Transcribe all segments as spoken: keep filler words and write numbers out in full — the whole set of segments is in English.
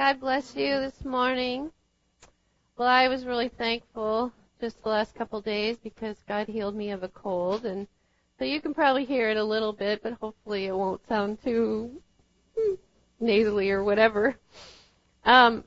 God bless you this morning. Well, I was really thankful just the last couple of days because God healed me of a cold, and so you can probably hear it a little bit, but hopefully it won't sound too nasally or whatever. Um,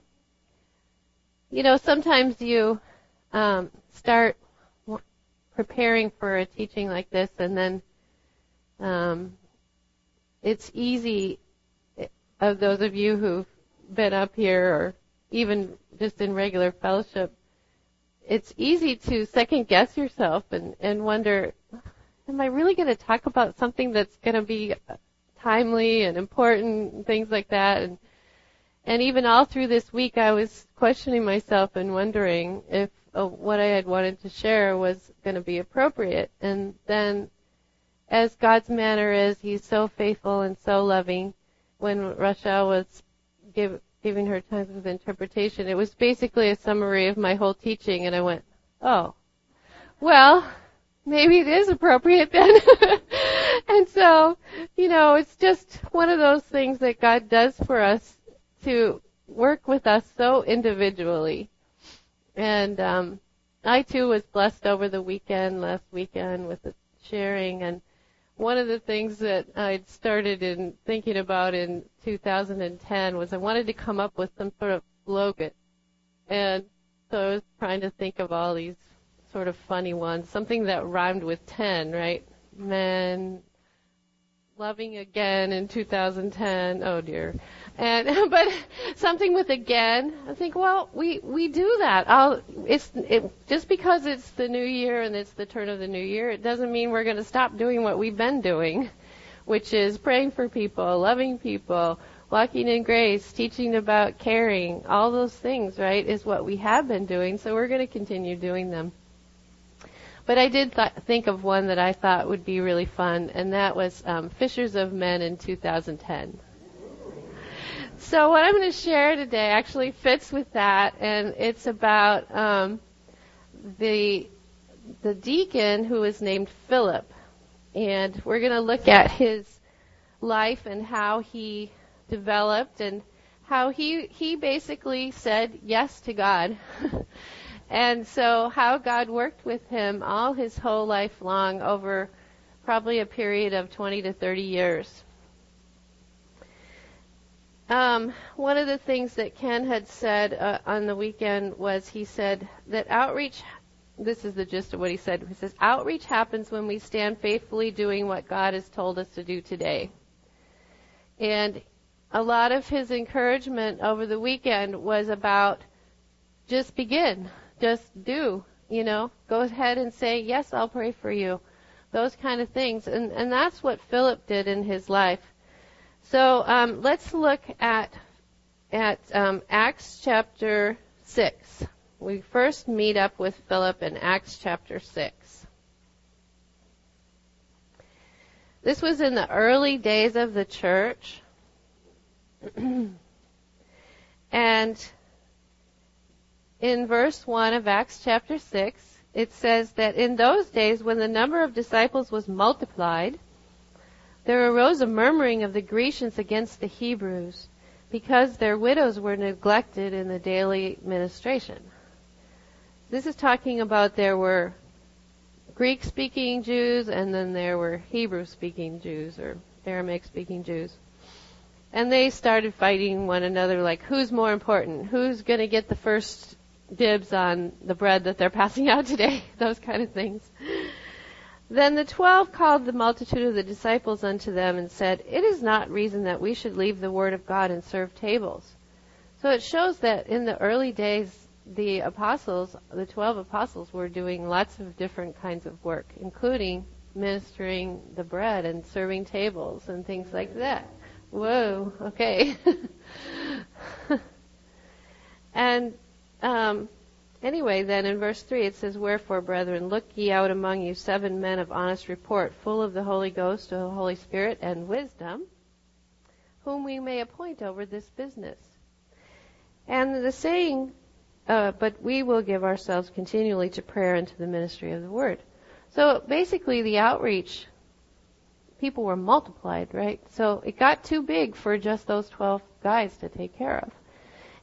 you know, sometimes you um, start preparing for a teaching like this, and then um, it's easy, of those of you who've been up here or even just in regular fellowship, it's easy to second guess yourself and, and wonder, am I really going to talk about something that's going to be timely and important and things like that? And and even all through this week I was questioning myself and wondering if uh, what I had wanted to share was going to be appropriate. And then, as God's manner is, He's so faithful and so loving. When Rochelle was give, giving her times of interpretation, it was basically a summary of my whole teaching, and I went, oh, well, maybe it is appropriate then. And so, you know, it's just one of those things that God does for us to work with us so individually. And um, I, too, was blessed over the weekend, last weekend, with the sharing, and one of the things that I'd started in thinking about in two thousand ten was I wanted to come up with some sort of slogan. And so I was trying to think of all these sort of funny ones, something that rhymed with ten, right? Men loving again in two thousand ten. Oh dear. And but something with again. I think, well, we we do that. I'll, it's it, just because it's the new year and it's the turn of the new year, it doesn't mean we're going to stop doing what we've been doing, which is praying for people, loving people, walking in grace, teaching about caring. All those things, right, is what we have been doing. So we're going to continue doing them. But I did th- think of one that I thought would be really fun, and that was um, Fishers of Men in two thousand ten. So what I'm going to share today actually fits with that, and it's about um, the the deacon who is named Philip, and we're going to look at his life and how he developed and how he he basically said yes to God. And so how God worked with him all his whole life long over probably a period of twenty to thirty years. Um, one of the things that Ken had said uh, on the weekend was he said that outreach, this is the gist of what he said, he says, outreach happens when we stand faithfully doing what God has told us to do today. And a lot of his encouragement over the weekend was about just begin. Just do, you know, go ahead and say, yes, I'll pray for you. Those kind of things. And, and that's what Philip did in his life. So um, let's look at at um, Acts chapter six. We first meet up with Philip in Acts chapter six. This was in the early days of the church. And in verse one of Acts chapter six, it says that in those days when the number of disciples was multiplied, there arose a murmuring of the Grecians against the Hebrews, because their widows were neglected in the daily ministration. This is talking about there were Greek-speaking Jews, and then there were Hebrew-speaking Jews, or Aramaic-speaking Jews. And they started fighting one another, like, who's more important? Who's going to get the first dibs on the bread that they're passing out today? Those kind of things. Then the twelve called the multitude of the disciples unto them and said, it is not reason that we should leave the word of God and serve tables. So it shows that in the early days, the apostles, the twelve apostles, were doing lots of different kinds of work, including ministering the bread and serving tables and things like that. Whoa, okay. And um Anyway, then in verse three it says, wherefore, brethren, look ye out among you seven men of honest report, full of the Holy Ghost, of the Holy Spirit, and wisdom, whom we may appoint over this business. And the saying, uh, but we will give ourselves continually to prayer and to the ministry of the word. So basically the outreach, people were multiplied, right? So it got too big for just those twelve guys to take care of.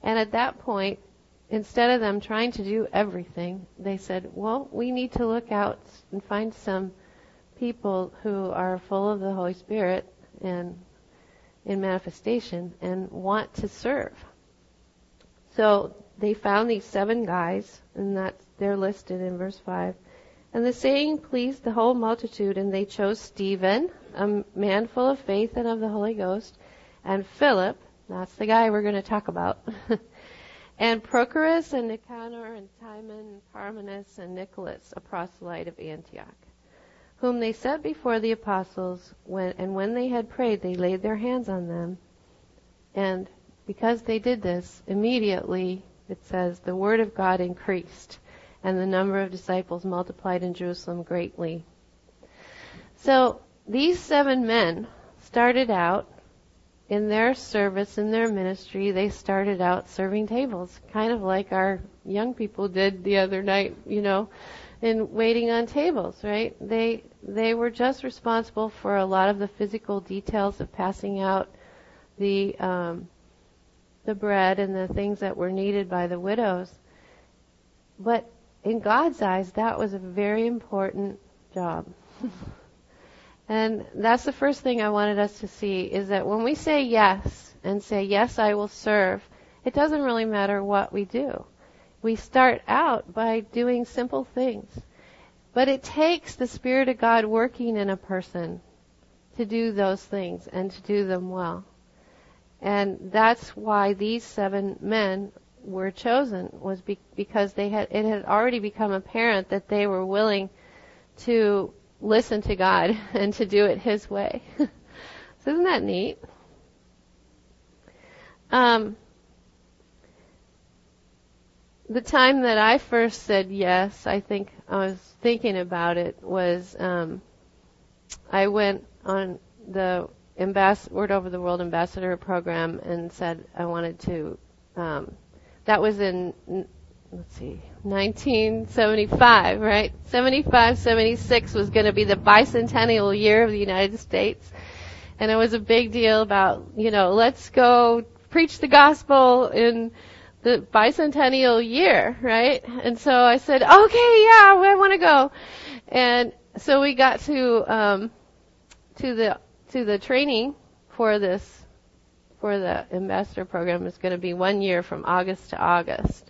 And at that point, instead of them trying to do everything, they said, well, we need to look out and find some people who are full of the Holy Spirit and in manifestation and want to serve. So they found these seven guys, and that's they're listed in verse five. And the saying pleased the whole multitude, and they chose Stephen, a man full of faith and of the Holy Ghost, and Philip, that's the guy we're going to talk about, and Prochorus and Nicanor and Timon and Parmenas and Nicholas, a proselyte of Antioch, whom they set before the apostles, when, and when they had prayed, they laid their hands on them. And because they did this, immediately, it says, the word of God increased, and the number of disciples multiplied in Jerusalem greatly. So these seven men started out in their service, in their ministry, they started out serving tables, kind of like our young people did the other night, you know, in waiting on tables, right? They they were just responsible for a lot of the physical details of passing out the um, the bread and the things that were needed by the widows. But in God's eyes, that was a very important job. And that's the first thing I wanted us to see, is that when we say yes and say, yes, I will serve, it doesn't really matter what we do. We start out by doing simple things. But it takes the Spirit of God working in a person to do those things and to do them well. And that's why these seven men were chosen, was be- because they had it had already become apparent that they were willing to listen to God and to do it His way. So isn't that neat? Um, the time that I first said yes, I think I was thinking about it, was um, I went on the Ambass- Word Over the World Ambassador program and said I wanted to. Um, that was in, let's see, nineteen seventy-five, right? seventy-five, seventy-six was going to be the bicentennial year of the United States. And it was a big deal about, you know, let's go preach the gospel in the bicentennial year, right? And so I said, okay, yeah, I want to go. And so we got to um, to the to the training for this, for the ambassador program. Is going to be one year from August to August.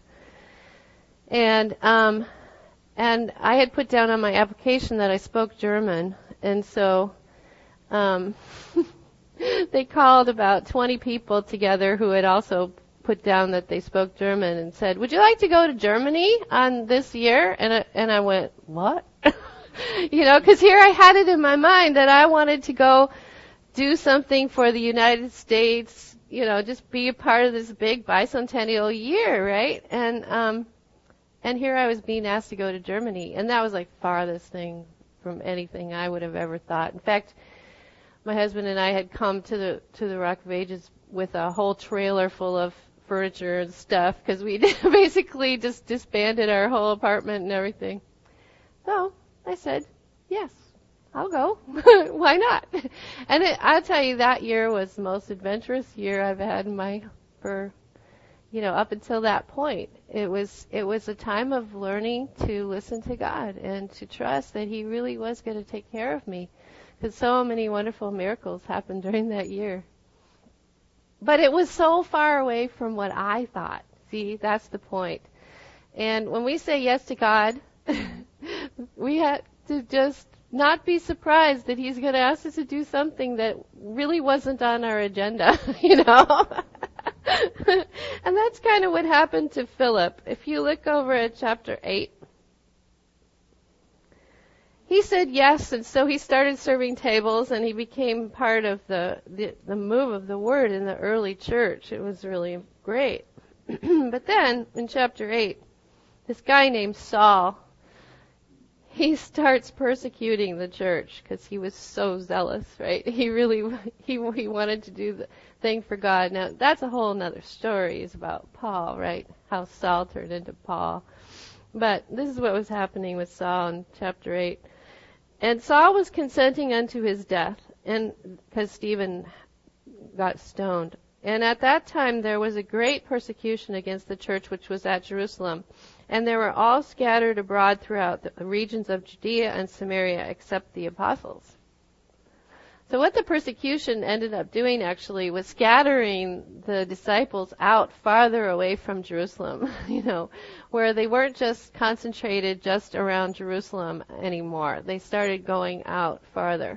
And um, and I had put down on my application that I spoke German, and so um, they called about twenty people together who had also put down that they spoke German and said, "Would you like to go to Germany on this year?" And I, and I went, "What?" You know, because here I had it in my mind that I wanted to go do something for the United States, you know, just be a part of this big bicentennial year, right? And um, and here I was being asked to go to Germany, and that was like farthest thing from anything I would have ever thought. In fact, my husband and I had come to the to the Rock of Ages with a whole trailer full of furniture and stuff, because we basically just disbanded our whole apartment and everything. So I said, yes, I'll go. Why not? And it, I'll tell you, that year was the most adventurous year I've had in my, for, you know, up until that point. It was, it was a time of learning to listen to God and to trust that He really was going to take care of me, because so many wonderful miracles happened during that year. But it was so far away from what I thought. See, that's the point. And when we say yes to God, we have to just not be surprised that He's going to ask us to do something that really wasn't on our agenda, you know. And that's kind of what happened to Philip. If you look over at chapter eight, he said yes, and so he started serving tables, and he became part of the, the, the move of the word in the early church. It was really great. But then, in chapter eight, this guy named Saul, he starts persecuting the church because he was so zealous, right? He really, he he wanted to do the thing for God. Now, that's a whole other story. It's about Paul, right? How Saul turned into Paul. But this is what was happening with Saul in chapter eight. And Saul was consenting unto his death, and because Stephen got stoned. And at that time there was a great persecution against the church which was at Jerusalem. And they were all scattered abroad throughout the regions of Judea and Samaria except the apostles. So what the persecution ended up doing actually was scattering the disciples out farther away from Jerusalem, you know, where they weren't just concentrated just around Jerusalem anymore. They started going out farther.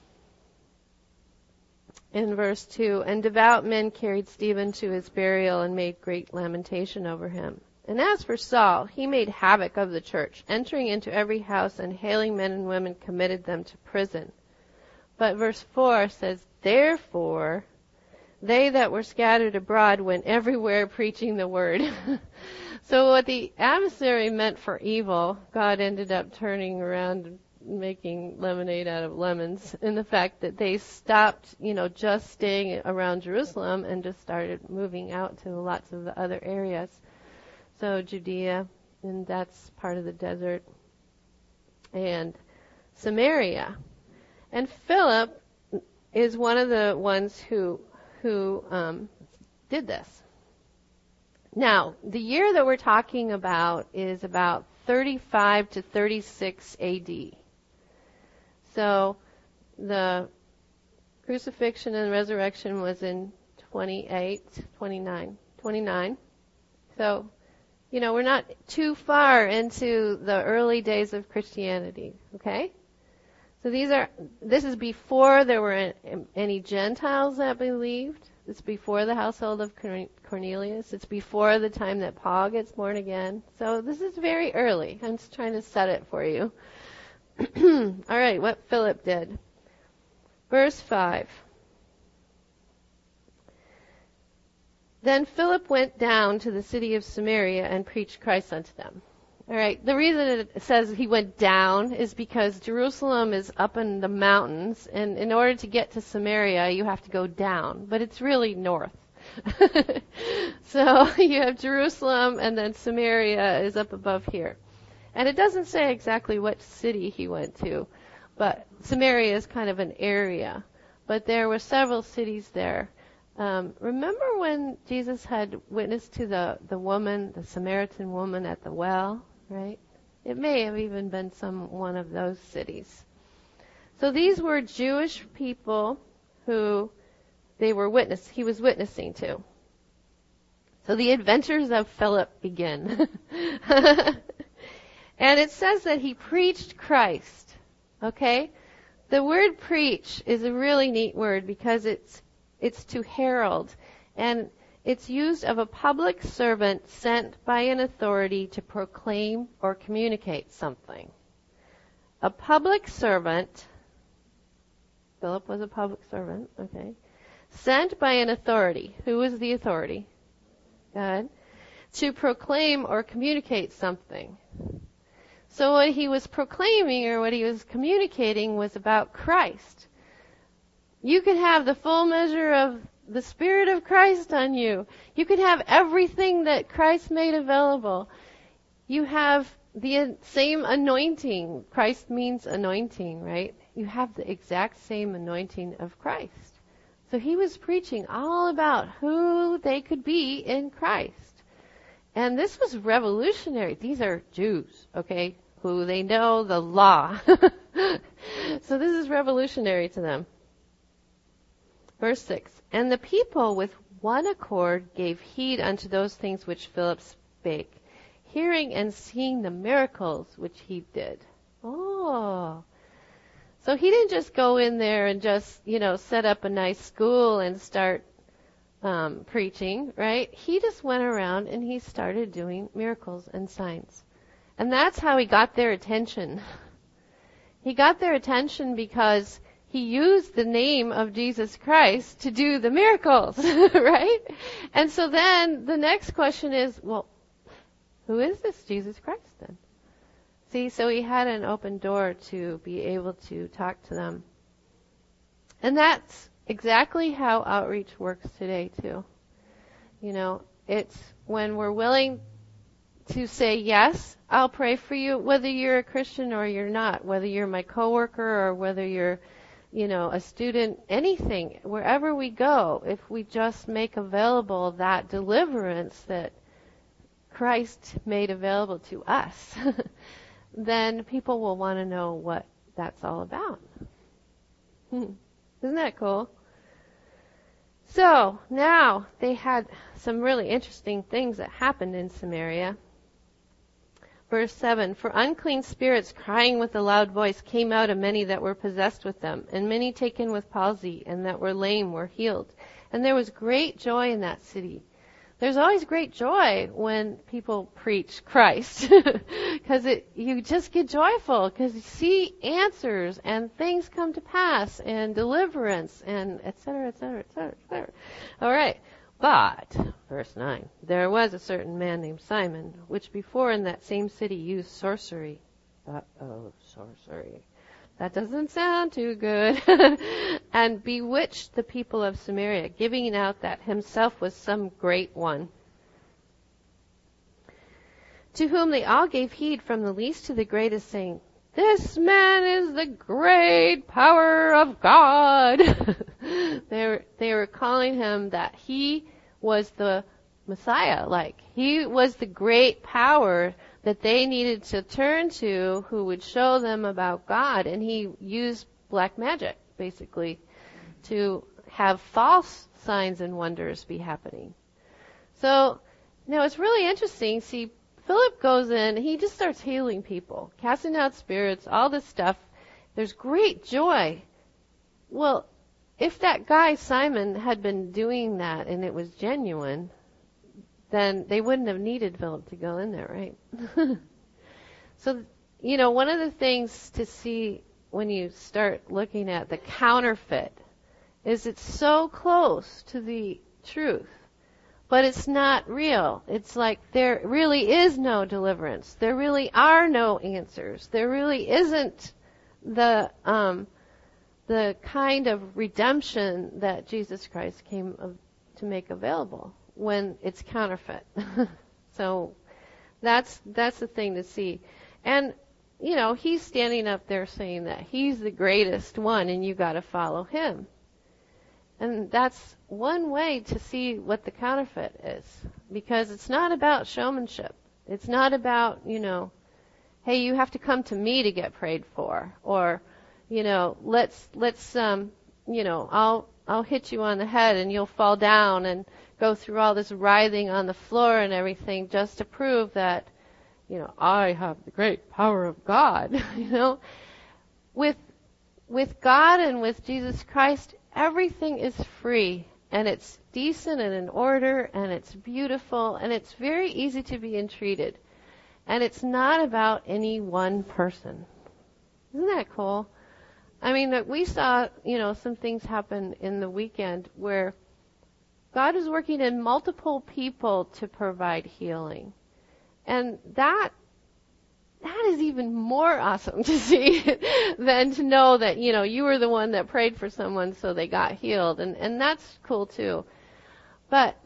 In verse two, and devout men carried Stephen to his burial and made great lamentation over him. And as for Saul, he made havoc of the church, entering into every house and hailing men and women committed them to prison. But verse four says, therefore, they that were scattered abroad went everywhere preaching the word. So what the adversary meant for evil, God ended up turning around and making lemonade out of lemons, in the fact that they stopped, you know, just staying around Jerusalem and just started moving out to lots of the other areas. So Judea, and that's part of the desert, and Samaria. And Philip is one of the ones who who um, did this. Now, the year that we're talking about is about thirty-five to thirty-six A D. So the crucifixion and resurrection was in twenty-eight, twenty-nine, twenty-nine. So, you know, we're not too far into the early days of Christianity, okay? So these are, this is before there were any Gentiles that believed. It's before the household of Cornelius. It's before the time that Paul gets born again. So this is very early. I'm just trying to set it for you. All right, what Philip did. Verse five. Then Philip went down to the city of Samaria and preached Christ unto them. All right, the reason it says he went down is because Jerusalem is up in the mountains, and in order to get to Samaria, you have to go down, but it's really north. So you have Jerusalem, and then Samaria is up above here. And it doesn't say exactly what city he went to, but Samaria is kind of an area. But there were several cities there. Um, remember when Jesus had witnessed to the, the woman, the Samaritan woman at the well, right? It may have even been some one of those cities. So these were Jewish people who they were witness, he was witnessing to. So the adventures of Philip begin. And it says that he preached Christ. Okay? The word preach is a really neat word because it's it's to herald, and it's used of a public servant sent by an authority to proclaim or communicate something. A public servant, Philip was a public servant, okay, sent by an authority. Who was the authority? God. To proclaim or communicate something. So what he was proclaiming or what he was communicating was about Christ. You could have the full measure of the Spirit of Christ on you. You could have everything that Christ made available. You have the same anointing. Christ means anointing, right? You have the exact same anointing of Christ. So he was preaching all about who they could be in Christ. And this was revolutionary. These are Jews, okay, who they know the law. So this is revolutionary to them. Verse six, and the people with one accord gave heed unto those things which Philip spake, hearing and seeing the miracles which he did. Oh. So he didn't just go in there and just, you know, set up a nice school and start um, preaching, right? He just went around and he started doing miracles and signs. And that's how he got their attention. He got their attention because he used the name of Jesus Christ to do the miracles, right? And so then the next question is, well, who is this Jesus Christ then? See, so he had an open door to be able to talk to them. And that's exactly how outreach works today, too. You know, it's when we're willing to say, yes, I'll pray for you, whether you're a Christian or you're not, whether you're my coworker or whether you're, you know, a student, anything, wherever we go, if we just make available that deliverance that Christ made available to us, then people will want to know what that's all about. Hmm. Isn't that cool? So, now they had some really interesting things that happened in Samaria. Verse seven, for unclean spirits crying with a loud voice came out of many that were possessed with them, and many taken with palsy, and that were lame were healed. And there was great joy in that city. There's always great joy when people preach Christ, because it you just get joyful, because you see answers, and things come to pass, and deliverance, and et cetera, et cetera, et cetera, et cetera. All right. But, verse nine, there was a certain man named Simon, which before in that same city used sorcery. Uh-oh, sorcery. That doesn't sound too good. And bewitched the people of Samaria, giving out that himself was some great one. To whom they all gave heed from the least to the greatest, saying, this man is the great power of God. they were, they were calling him that he was the Messiah. Like, he was the great power that they needed to turn to, who would show them about God. And he used black magic, basically, to have false signs and wonders be happening. So, now it's really interesting. See, Philip goes in, he just starts healing people, casting out spirits, all this stuff. There's great joy. Well, if that guy Simon had been doing that and it was genuine, then they wouldn't have needed Philip to go in there, right? So, you know, one of the things to see when you start looking at the counterfeit is it's so close to the truth. But it's not real. It's like there really is no deliverance. There really are no answers. There really isn't the um, the kind of redemption that Jesus Christ came of, to make available when it's counterfeit. So that's that's the thing to see. And you know, he's standing up there saying that he's the greatest one, and you got to follow him. And that's one way to see what the counterfeit is, because it's not about showmanship. It's not about, you know, hey, you have to come to me to get prayed for, or, you know, let's let's um, you know, I'll I'll hit you on the head and you'll fall down and go through all this writhing on the floor and everything just to prove that, you know, I have the great power of God. You know, with with God and with Jesus Christ, everything is free, and it's decent and in order, and it's beautiful, and it's very easy to be entreated. And it's not about any one person. Isn't that cool? I mean, we saw, you know, some things happen in the weekend where God is working in multiple people to provide healing. And that that is even more awesome to see than to know that, you know, you were the one that prayed for someone so they got healed. And, and that's cool too. But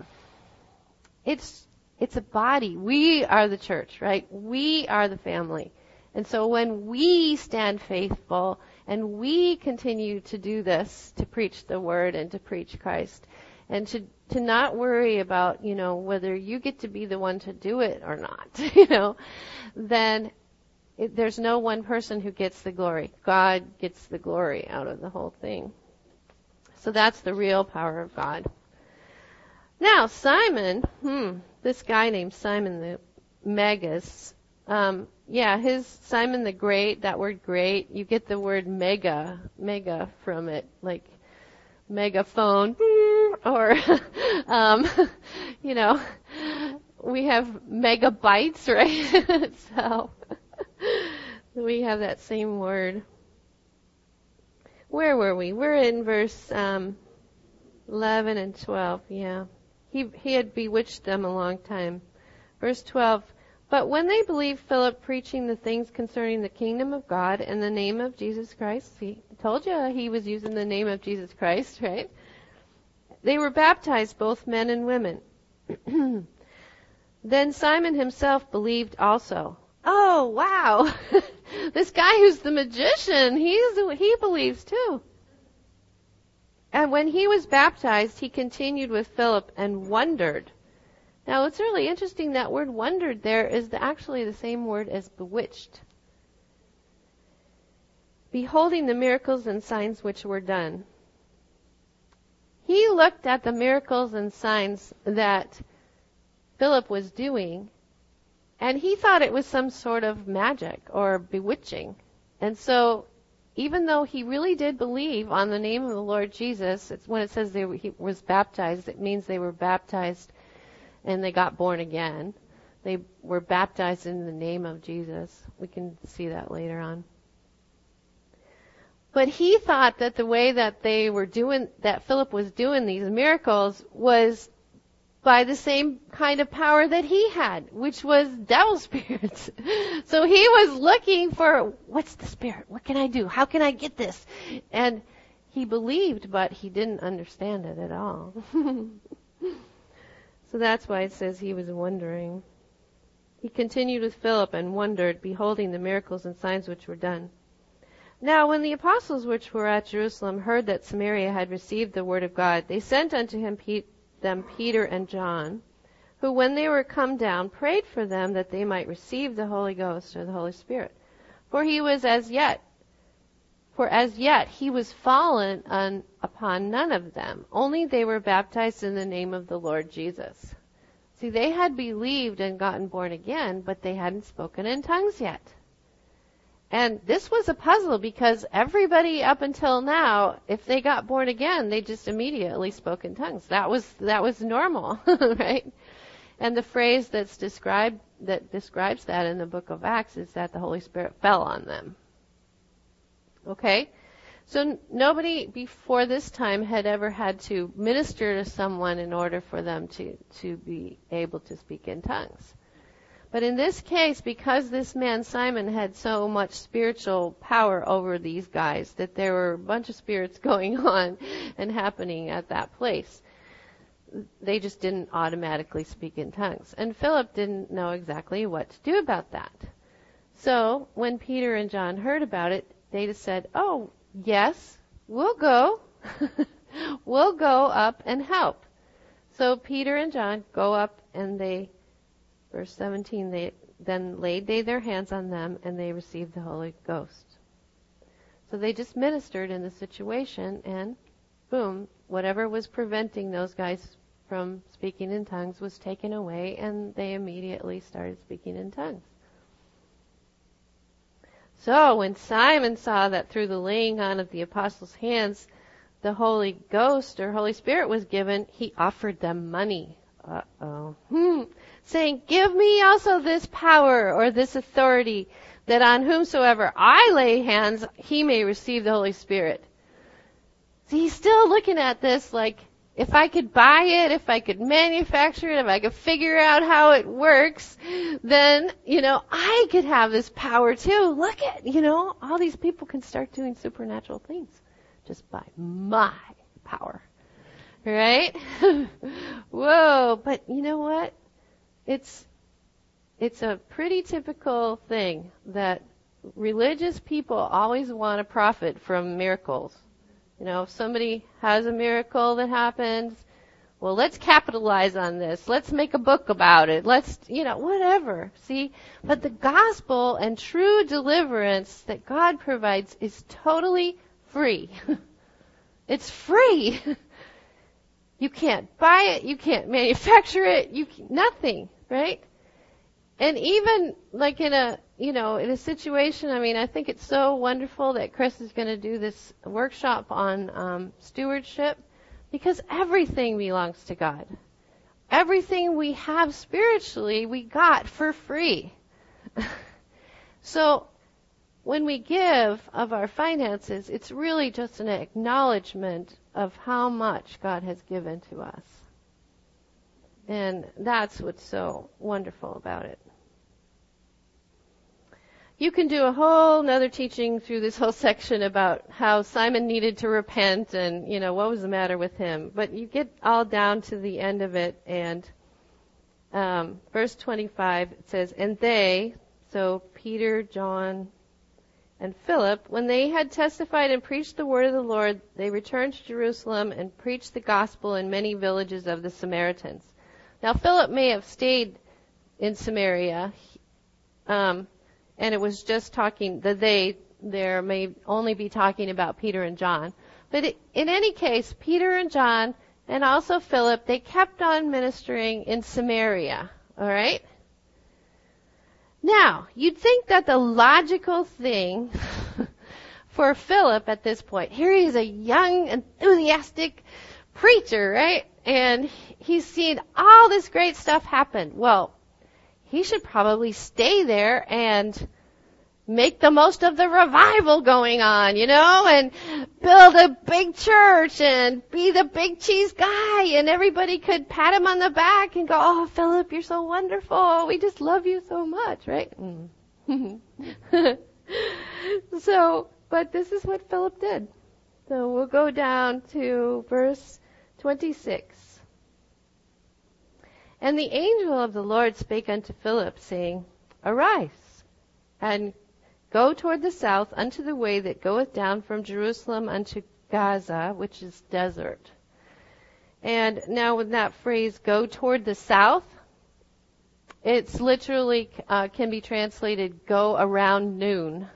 it's, it's a body. We are the church, right? We are the family. And so when we stand faithful and we continue to do this, to preach the word and to preach Christ, and to, to not worry about, you know, whether you get to be the one to do it or not, you know, then It, there's no one person who gets the glory. God gets the glory out of the whole thing. So that's the real power of God. Now, Simon, hmm, this guy named Simon the Magus, um, yeah, his Simon the Great, that word great, you get the word mega, mega from it, like megaphone, or, um, you know, we have megabytes, right? So we have that same word. Where were we? We're in verse um, eleven and twelve. Yeah, he he had bewitched them a long time. Verse twelve. But when they believed Philip preaching the things concerning the kingdom of God and the name of Jesus Christ, see, I told you he was using the name of Jesus Christ, right? They were baptized, both men and women. Then Simon himself believed also. Oh, wow. This guy who's the magician, he's, he believes too. And when he was baptized, he continued with Philip and wondered. Now, it's really interesting, that word wondered there is the, actually the same word as bewitched. Beholding the miracles and signs which were done. He looked at the miracles and signs that Philip was doing, and he thought it was some sort of magic or bewitching. And so, even though he really did believe on the name of the Lord Jesus, it's when it says they were, he was baptized, it means they were baptized and they got born again. They were baptized in the name of Jesus. We can see that later on. But he thought that the way that they were doing, that Philip was doing these miracles was by the same kind of power that he had, which was devil spirits. So he was looking for, what's the spirit? What can I do? How can I get this? And he believed, but he didn't understand it at all. So that's why it says he was wondering. He continued with Philip and wondered, beholding the miracles and signs which were done. Now when the apostles which were at Jerusalem heard that Samaria had received the word of God, they sent unto him Pe- them Peter and John, who when they were come down prayed for them that they might receive the Holy Ghost or the Holy Spirit. For he was as yet, for as yet he was fallen on, upon none of them, only they were baptized in the name of the Lord Jesus. See, they had believed and gotten born again, but they hadn't spoken in tongues yet. And this was a puzzle because everybody up until now, if they got born again, they just immediately spoke in tongues. That was that was normal, right? And the phrase that's described that describes that in the book of Acts is that the Holy Spirit fell on them. Okay? So nobody before this time had ever had to minister to someone in order for them to, to be able to speak in tongues. But in this case, because this man Simon had so much spiritual power over these guys, that there were a bunch of spirits going on and happening at that place, they just didn't automatically speak in tongues. And Philip didn't know exactly what to do about that. So when Peter and John heard about it, they just said, oh, yes, we'll go. We'll go up and help. So Peter and John go up and they... Verse seventeen, they then laid they their hands on them and they received the Holy Ghost. So they just ministered in the situation and boom, whatever was preventing those guys from speaking in tongues was taken away and they immediately started speaking in tongues. So when Simon saw that through the laying on of the apostles' hands the Holy Ghost or Holy Spirit was given, he offered them money. Uh-oh. Hmm. Saying, give me also this power or this authority, that on whomsoever I lay hands, he may receive the Holy Spirit. See, he's still looking at this like, if I could buy it, if I could manufacture it, if I could figure out how it works, then, you know, I could have this power too. Look at, you know, all these people can start doing supernatural things just by my power. Right? Whoa, but you know what? It's it's a pretty typical thing that religious people always want to profit from miracles. You know, if somebody has a miracle that happens, well, let's capitalize on this. Let's make a book about it. Let's, you know, whatever. See? But the gospel and true deliverance that God provides is totally free. It's free. You can't buy it. You can't manufacture it. You can, nothing, right? And even like in a, you know, in a situation, I mean, I think it's so wonderful that Chris is going to do this workshop on um, stewardship because everything belongs to God. Everything we have spiritually, we got for free. So when we give of our finances, it's really just an acknowledgement of how much God has given to us. And that's what's so wonderful about it. You can do a whole nother teaching through this whole section about how Simon needed to repent and, you know, what was the matter with him. But you get all down to the end of it, and um, verse twenty-five, it says, and they, so Peter, John, and Philip, when they had testified and preached the word of the Lord, they returned to Jerusalem and preached the gospel in many villages of the Samaritans. Now, Philip may have stayed in Samaria, um, and it was just talking, the they there may only be talking about Peter and John. But it, in any case, Peter and John and also Philip, they kept on ministering in Samaria, all right? Now, you'd think that the logical thing for Philip at this point, here he is a young, enthusiastic preacher, right? And he's seen all this great stuff happen. Well, he should probably stay there and make the most of the revival going on, you know, and build a big church and be the big cheese guy, and everybody could pat him on the back and go, oh, Philip, you're so wonderful. We just love you so much, right? Mm. So, but this is what Philip did. So we'll go down to verse twenty-six. And the angel of the Lord spake unto Philip, saying, Arise, and go toward the south unto the way that goeth down from Jerusalem unto Gaza, which is desert. And now with that phrase, go toward the south, it's literally uh, can be translated, go around noon.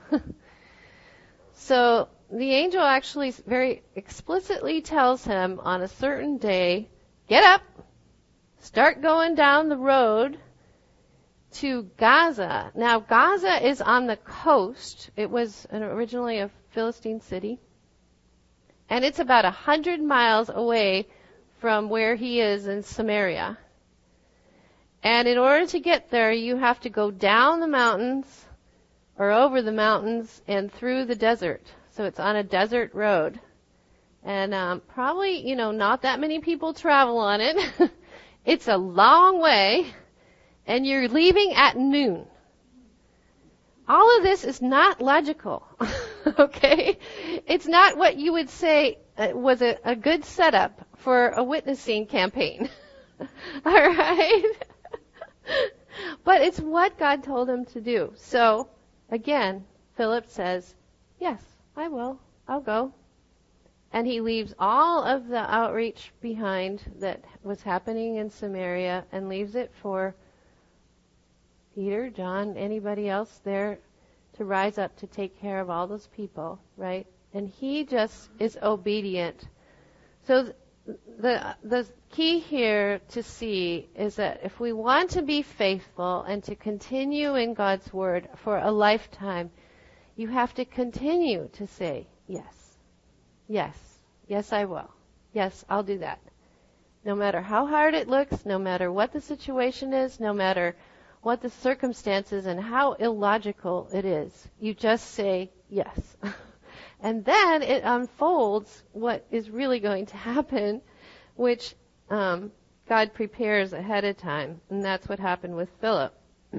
So the angel actually very explicitly tells him on a certain day, get up, start going down the road to Gaza. Now, Gaza is on the coast. It was an, originally a Philistine city. And it's about a hundred miles away from where he is in Samaria. And in order to get there, you have to go down the mountains or over the mountains and through the desert. So it's on a desert road. And um, probably, you know, not that many people travel on it. It's a long way. And you're leaving at noon. All of this is not logical, okay? It's not what you would say was a, a good setup for a witnessing campaign, all right? But it's what God told him to do. So, again, Philip says, yes, I will. I'll go. And he leaves all of the outreach behind that was happening in Samaria and leaves it for Peter, John, anybody else there to rise up to take care of all those people, right? And he just is obedient. So the the key here to see is that if we want to be faithful and to continue in God's Word for a lifetime, you have to continue to say, yes, yes, yes I will. Yes, I'll do that. No matter how hard it looks, no matter what the situation is, no matter what the circumstances and how illogical it is. You just say yes. And then it unfolds what is really going to happen, which um, God prepares ahead of time. And that's what happened with Philip.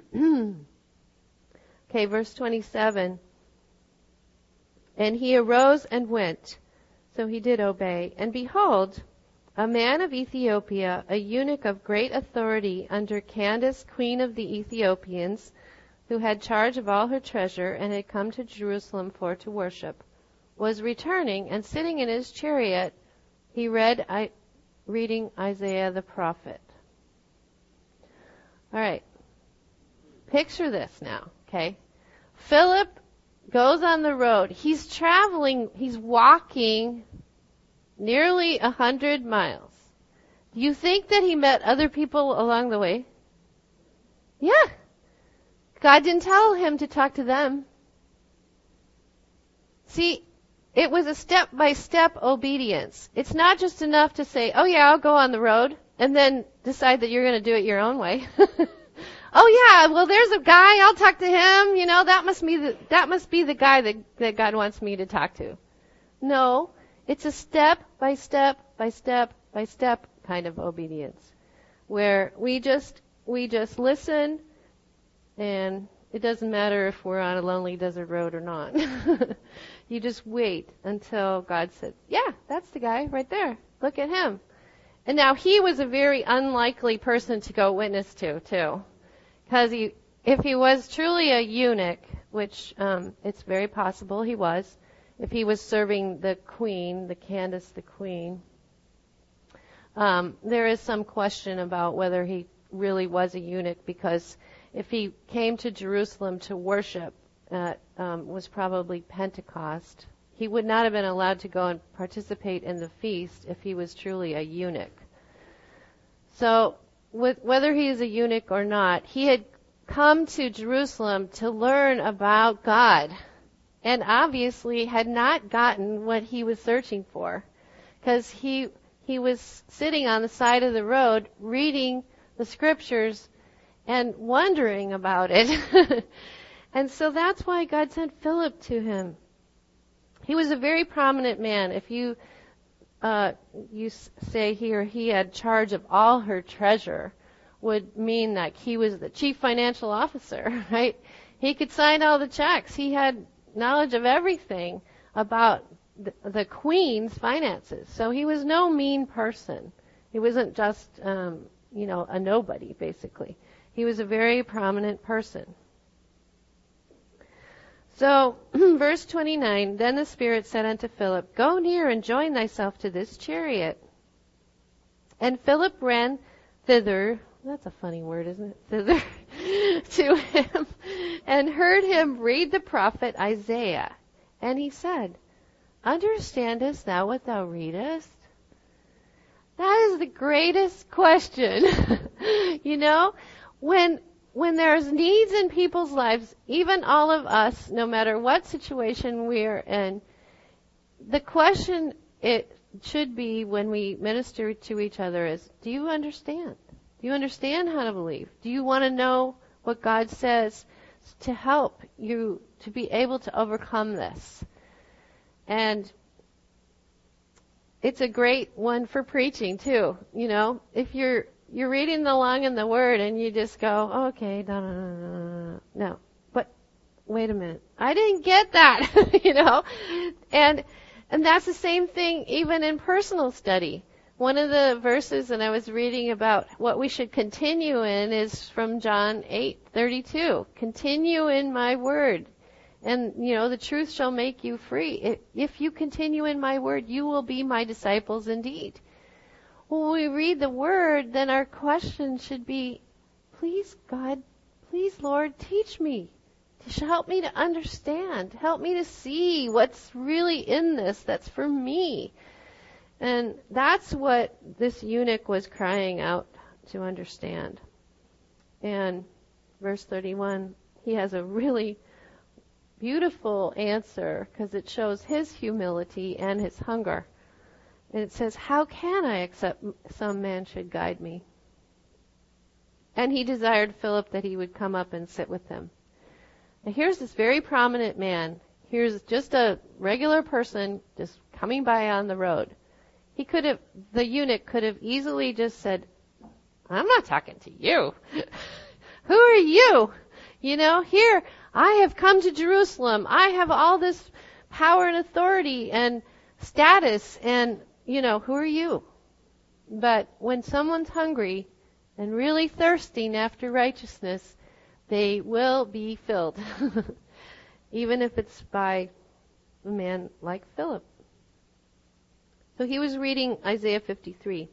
Okay, verse twenty-seven. And he arose and went. So he did obey. And behold, a man of Ethiopia, a eunuch of great authority under Candace, queen of the Ethiopians, who had charge of all her treasure and had come to Jerusalem for to worship, was returning, and sitting in his chariot, he read, I, reading Isaiah the prophet. All right. Picture this now, okay? Philip goes on the road. He's traveling, he's walking nearly a hundred miles. Do you think that he met other people along the way? Yeah. God didn't tell him to talk to them. See, it was a step-by-step obedience. It's not just enough to say, oh yeah, I'll go on the road, and then decide that you're going to do it your own way. Oh yeah, well there's a guy, I'll talk to him, you know, that must be the, that must be the guy that, that God wants me to talk to. No. It's a step by step by step by step kind of obedience where we just we just listen, and it doesn't matter if we're on a lonely desert road or not. You just wait until God said, yeah, that's the guy right there. Look at him. And now he was a very unlikely person to go witness to, too. Because he, if he was truly a eunuch, which um, it's very possible he was, if he was serving the queen, the Candace the queen. Um, there is some question about whether he really was a eunuch, because if he came to Jerusalem to worship, uh, um, was probably Pentecost, he would not have been allowed to go and participate in the feast if he was truly a eunuch. So, with, whether he is a eunuch or not, he had come to Jerusalem to learn about God, and obviously had not gotten what he was searching for, because he he was sitting on the side of the road reading the scriptures and wondering about it. And so that's why God sent Philip to him. He was a very prominent man. If you uh, you say here he had charge of all her treasure, would mean that he was the chief financial officer, right? He could sign all the checks. He had knowledge of everything about the, the queen's finances. So he was no mean person. He wasn't just, um, you know, a nobody, basically. He was a very prominent person. So, verse twenty-nine, then the Spirit said unto Philip, Go near and join thyself to this chariot. And Philip ran thither, that's a funny word, isn't it? Thither, to him, and heard him read the prophet Isaiah. And he said, Understandest thou what thou readest? That is the greatest question. You know, when when there's needs in people's lives, even all of us, no matter what situation we're in, the question it should be when we minister to each other is, do you understand? Do you understand how to believe? Do you want to know what God says to help you to be able to overcome this? And it's a great one for preaching too. You know, if you're you're reading along in the Word and you just go, oh, okay, no, no, no, no, no, but wait a minute, I didn't get that, you know, and and that's the same thing even in personal study. One of the verses that I was reading about what we should continue in is from John eight thirty-two. Continue in my word. And, you know, the truth shall make you free. If you continue in my word, you will be my disciples indeed. When we read the word, then our question should be, please, God, please, Lord, teach me. Help me to understand. Help me to see what's really in this that's for me. And that's what this eunuch was crying out to understand. And verse thirty-one, he has a really beautiful answer because it shows his humility and his hunger. And it says, how can I accept some man should guide me? And he desired Philip that he would come up and sit with him. Now here's this very prominent man. Here's just a regular person just coming by on the road. He could have, the eunuch could have easily just said, I'm not talking to you. Who are you? You know, here, I have come to Jerusalem. I have all this power and authority and status and, you know, who are you? But when someone's hungry and really thirsting after righteousness, they will be filled. Even if it's by a man like Philip. So he was reading Isaiah fifty-three.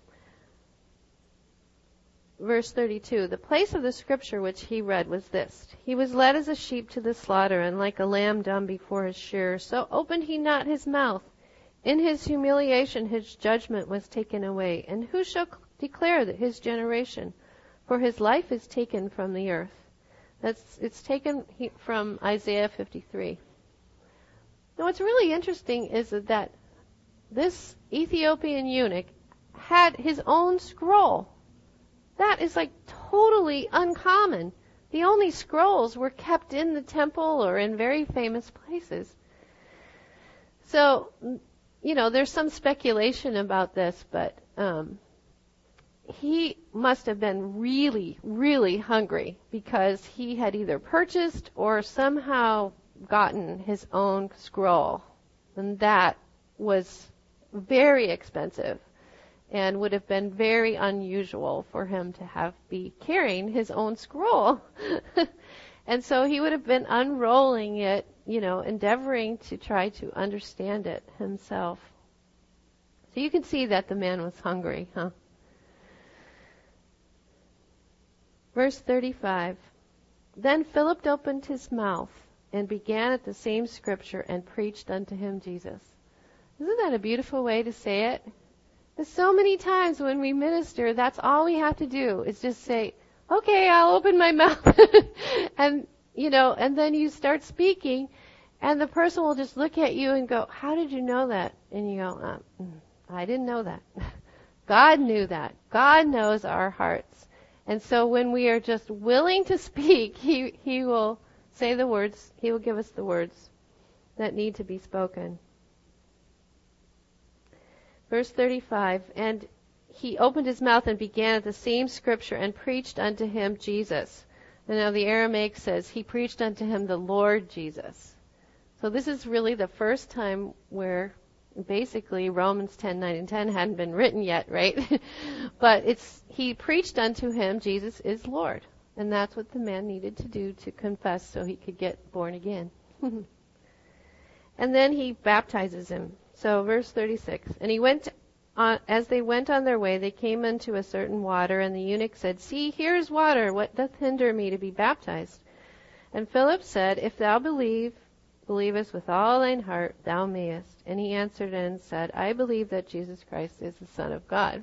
Verse thirty-two, the place of the scripture which he read was this. He was led as a sheep to the slaughter, and like a lamb dumb before his shearer, so opened he not his mouth. In his humiliation his judgment was taken away. And who shall declare that his generation? For his life is taken from the earth. That's it's taken from Isaiah fifty-three. Now what's really interesting is that this Ethiopian eunuch had his own scroll. That is like totally uncommon. The only scrolls were kept in the temple or in very famous places. So, you know, there's some speculation about this, but um, he must have been really, really hungry because he had either purchased or somehow gotten his own scroll. And that was very expensive and would have been very unusual for him to have be carrying his own scroll. And so he would have been unrolling it, you know, endeavoring to try to understand it himself. So you can see that the man was hungry, huh? Verse thirty-five. Then Philip opened his mouth and began at the same scripture and preached unto him Jesus. Isn't that a beautiful way to say it? There's so many times when we minister, that's all we have to do is just say, okay, I'll open my mouth. and, you know, and then you start speaking, and the person will just look at you and go, how did you know that? And you go, uh, I didn't know that. God knew that. God knows our hearts. And so when we are just willing to speak, He, He will say the words, He will give us the words that need to be spoken. Verse thirty-five, and he opened his mouth and began at the same scripture and preached unto him Jesus. And now the Aramaic says, he preached unto him the Lord Jesus. So this is really the first time where basically Romans ten, nine, and ten hadn't been written yet, right? But it's he preached unto him, Jesus is Lord. And that's what the man needed to do to confess so he could get born again. And then he baptizes him. So verse thirty-six, and he went on, as they went on their way, they came unto a certain water, and the eunuch said, see, here is water, what doth hinder me to be baptized? And Philip said, if thou believe, believest with all thine heart, thou mayest. And he answered and said, I believe that Jesus Christ is the Son of God.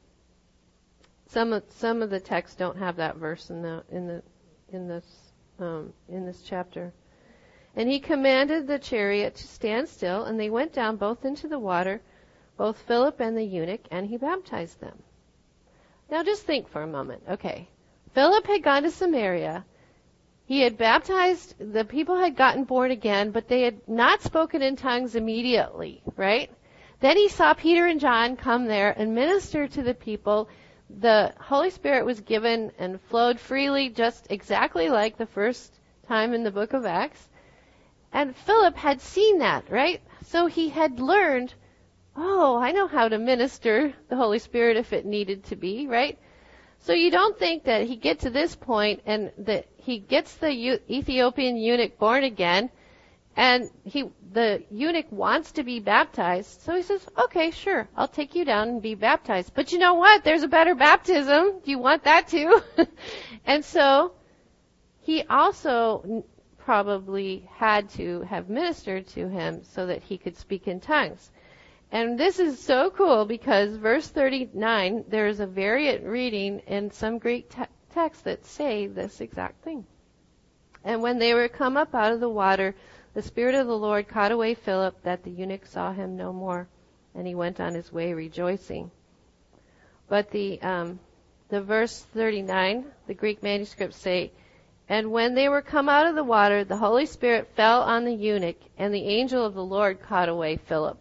Some of, some of the texts don't have that verse in the in the in this um, in this chapter. And he commanded the chariot to stand still, and they went down both into the water, both Philip and the eunuch, and he baptized them. Now just think for a moment. Okay, Philip had gone to Samaria. He had baptized, the people had gotten born again, but they had not spoken in tongues immediately, right? Then he saw Peter and John come there and minister to the people. The Holy Spirit was given and flowed freely, just exactly like the first time in the book of Acts. And Philip had seen that, right? So he had learned, oh, I know how to minister the Holy Spirit if it needed to be, right? So you don't think that he gets to this point and that he gets the Ethiopian eunuch born again, and he the eunuch wants to be baptized. So he says, okay, sure, I'll take you down and be baptized. But you know what? There's a better baptism. Do you want that too? And so he also probably had to have ministered to him so that he could speak in tongues. And this is so cool because verse thirty-nine, there is a variant reading in some Greek te- texts that say this exact thing. And when they were come up out of the water, the Spirit of the Lord caught away Philip, that the eunuch saw him no more, and he went on his way rejoicing. But the um, the verse thirty-nine, the Greek manuscripts say, and when they were come out of the water, the Holy Spirit fell on the eunuch, and the angel of the Lord caught away Philip.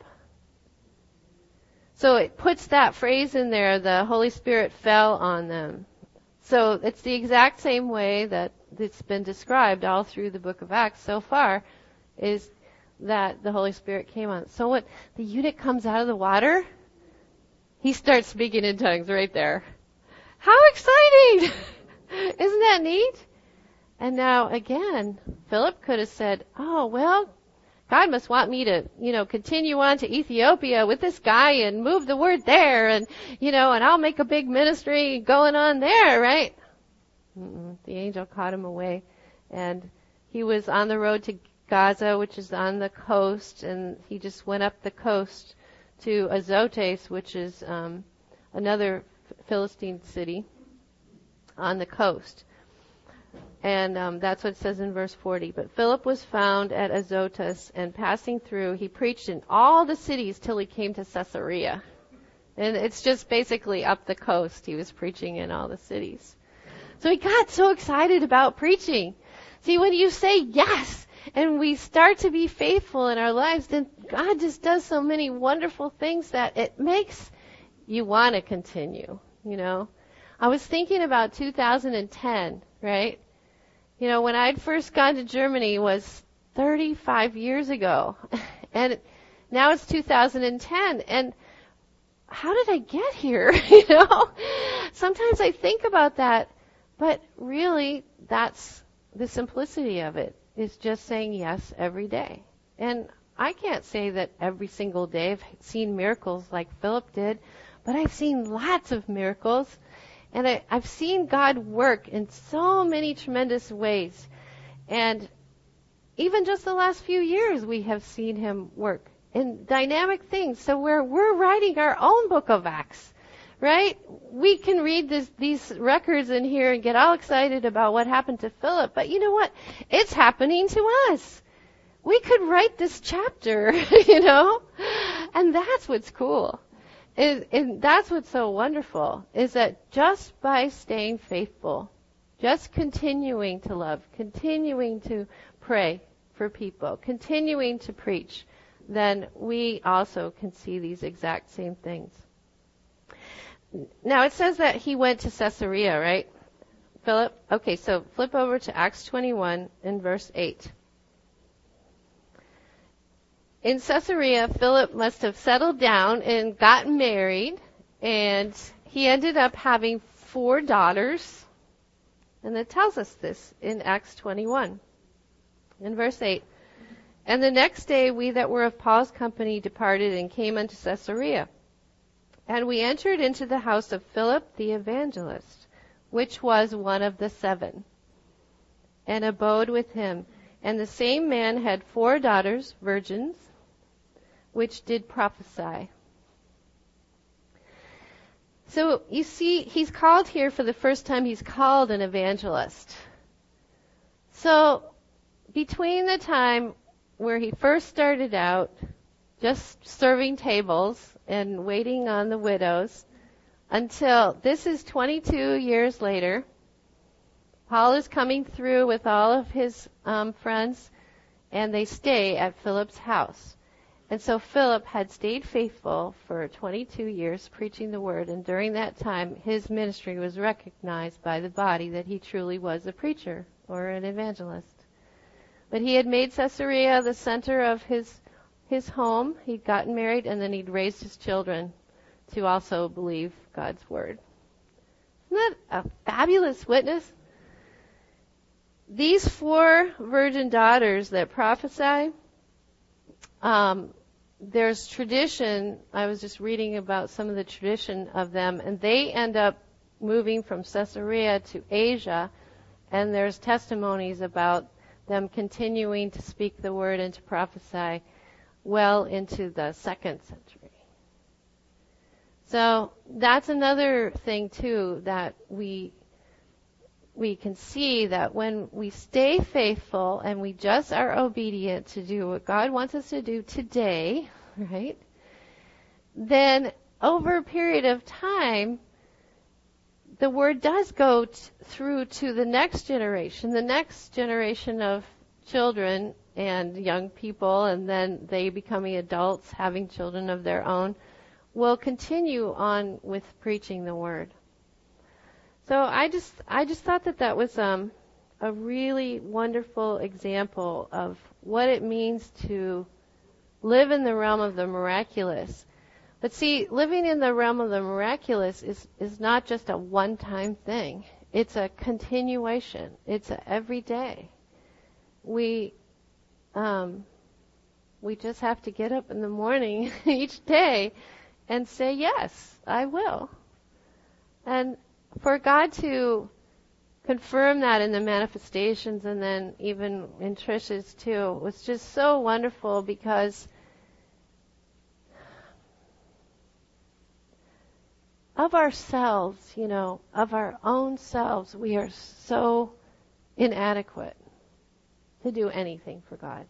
So it puts that phrase in there, the Holy Spirit fell on them. So it's the exact same way that it's been described all through the book of Acts so far, is that the Holy Spirit came on. So when the eunuch comes out of the water, he starts speaking in tongues right there. How exciting! Isn't that neat? And now, again, Philip could have said, oh, well, God must want me to, you know, continue on to Ethiopia with this guy and move the word there and, you know, and I'll make a big ministry going on there, right? Mm-mm. The angel caught him away. And he was on the road to Gaza, which is on the coast, and he just went up the coast to Azotus, which is um, another Philistine city on the coast. And um, that's what it says in verse forty. But Philip was found at Azotus, and passing through, he preached in all the cities till he came to Caesarea. And it's just basically up the coast. He was preaching in all the cities. So he got so excited about preaching. See, when you say yes, and we start to be faithful in our lives, then God just does so many wonderful things that it makes you want to continue, you know. I was thinking about two thousand ten, right? You know, when I'd first gone to Germany was thirty-five years ago. And now it's two thousand ten. And how did I get here? You know, sometimes I think about that. But really, that's the simplicity of it is just saying yes every day. And I can't say that every single day I've seen miracles like Philip did, but I've seen lots of miracles. And I, I've seen God work in so many tremendous ways. And even just the last few years, we have seen him work in dynamic things. So we're, we're writing our own book of Acts, right? We can read this, these records in here and get all excited about what happened to Philip. But you know what? It's happening to us. We could write this chapter, you know? And that's what's cool. Is, and that's what's so wonderful, is that just by staying faithful, just continuing to love, continuing to pray for people, continuing to preach, then we also can see these exact same things. Now it says that he went to Caesarea, right? Philip? Okay, so flip over to Acts twenty-one and verse eight. In Caesarea, Philip must have settled down and gotten married, and he ended up having four daughters. And it tells us this in Acts twenty-one. In verse eight. And the next day we that were of Paul's company departed and came unto Caesarea. And we entered into the house of Philip the evangelist, which was one of the seven, and abode with him. And the same man had four daughters, virgins, which did prophesy. So you see, he's called here for the first time, he's called an evangelist. So between the time where he first started out, just serving tables and waiting on the widows, until this is twenty-two years later, Paul is coming through with all of his um, friends, and they stay at Philip's house. And so Philip had stayed faithful for twenty-two years preaching the word, and during that time his ministry was recognized by the body that he truly was a preacher or an evangelist. But he had made Caesarea the center of his his home. He'd gotten married, and then he'd raised his children to also believe God's word. Isn't that a fabulous witness? These four virgin daughters that prophesy, um, there's tradition. I was just reading about some of the tradition of them, and they end up moving from Caesarea to Asia, and there's testimonies about them continuing to speak the word and to prophesy well into the second century. So that's another thing too, that we we can see that when we stay faithful and we just are obedient to do what God wants us to do today, right? Then over a period of time, the word does go t- through to the next generation, the next generation of children and young people, and then they becoming adults, having children of their own, will continue on with preaching the word. So I just I just thought that that was um, a really wonderful example of what it means to live in the realm of the miraculous. But see, living in the realm of the miraculous is, is not just a one-time thing. It's a continuation. It's a every day. We um, we just have to get up in the morning each day and say, yes, I will. And for God to confirm that in the manifestations, and then even in Trish's too, was just so wonderful, because of ourselves, you know, of our own selves, we are so inadequate to do anything for God.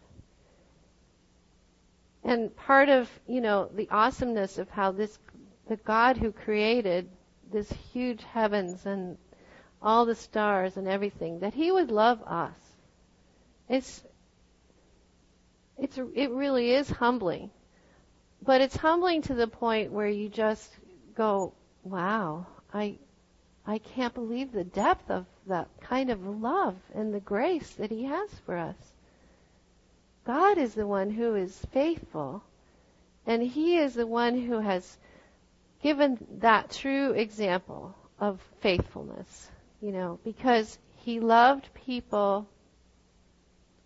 And part of, you know, the awesomeness of how this, the God who created this huge heavens and all the stars and everything, that He would love us. It's, it's, it really is humbling. But it's humbling to the point where you just go, wow, I, I can't believe the depth of that kind of love and the grace that He has for us. God is the one who is faithful, and He is the one who has given that true example of faithfulness, you know, because He loved people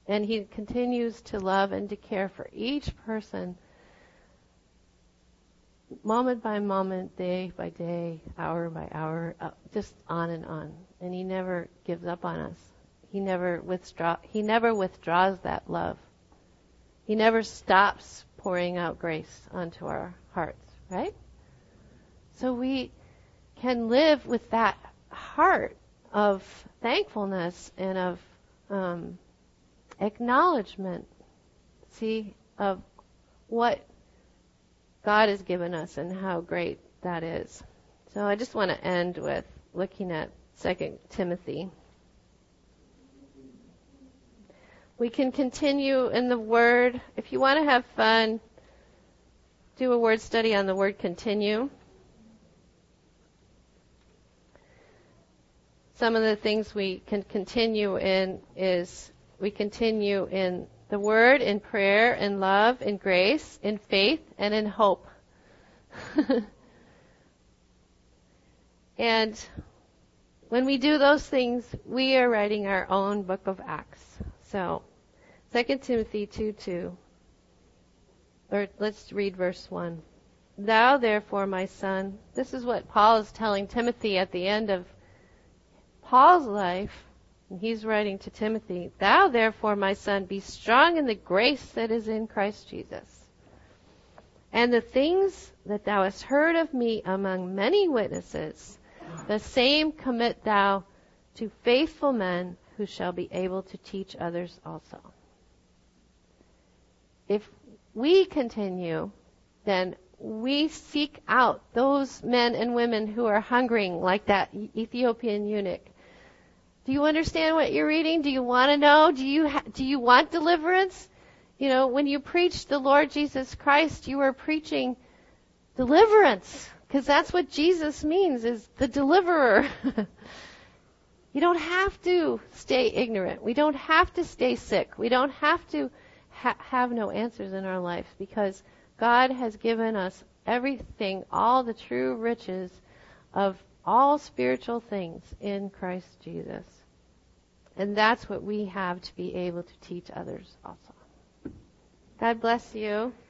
And he continues to love and to care for each person, moment by moment, day by day, hour by hour, uh, just on and on. And he never gives up on us. He never withdraw. He never withdraws that love. He never stops pouring out grace onto our hearts, right? So we can live with that heart of thankfulness and of um, acknowledgement, see, of what God has given us and how great that is. So I just want to end with looking at Second Timothy. We can continue in the Word. If you want to have fun, do a word study on the word continue. Some of the things we can continue in is we continue in the Word, in prayer, in love, in grace, in faith, and in hope. And when we do those things, we are writing our own book of Acts. So, Second Timothy two two. Or let's read verse one. Thou therefore, my son, this is what Paul is telling Timothy at the end of Paul's life. And he's writing to Timothy, thou therefore, my son, be strong in the grace that is in Christ Jesus. And the things that thou hast heard of me among many witnesses, the same commit thou to faithful men who shall be able to teach others also. If we continue, then we seek out those men and women who are hungering like that Ethiopian eunuch. Do you understand what you're reading? Do you want to know? Do you ha- do you want deliverance? You know, when you preach the Lord Jesus Christ, you are preaching deliverance, because that's what Jesus means, is the deliverer. You don't have to stay ignorant. We don't have to stay sick. We don't have to ha- have no answers in our life, because God has given us everything, all the true riches of all spiritual things in Christ Jesus. And that's what we have to be able to teach others also. God bless you.